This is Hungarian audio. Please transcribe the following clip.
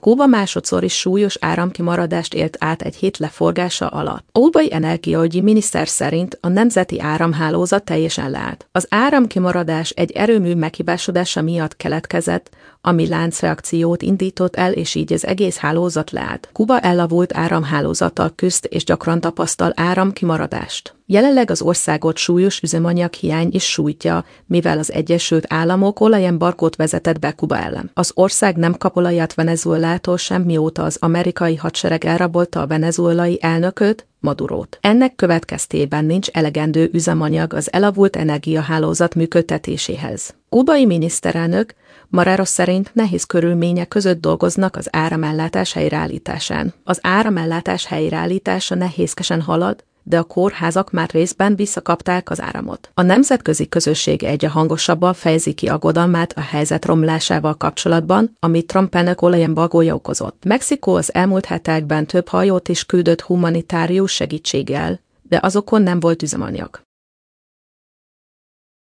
Kuba másodszor is súlyos áramkimaradást élt át egy hét leforgása alatt. A kubai energiaügyi miniszter szerint a nemzeti áramhálózat teljesen leállt. Az áramkimaradás egy erőmű meghibásodása miatt keletkezett, ami láncreakciót indított el, és így az egész hálózat leállt. Kuba elavult áramhálózattal küzd és gyakran tapasztal áramkimaradást. Jelenleg az országot súlyos üzemanyaghiány is sújtja, mivel az Egyesült Államok olajembargót vezetett be Kuba ellen. Az ország nem kap olajat Venezuelától sem, mióta az amerikai hadsereg elrabolta a venezuelai elnököt, Madurót. Ennek következtében nincs elegendő üzemanyag az elavult energiahálózat működtetéséhez. Kubai miniszterelnök Marrero szerint nehéz körülmények között dolgoznak az áramellátás helyreállításán. Az áramellátás helyreállítása nehézkesen halad, de a kórházak már részben visszakapták az áramot. A nemzetközi közösség egyre hangosabban fejezi ki aggodalmát a helyzet romlásával kapcsolatban, amit Trump elnök olajembargója okozott. Mexikó az elmúlt hetekben több hajót is küldött humanitárius segítséggel, de azokon nem volt üzemanyag.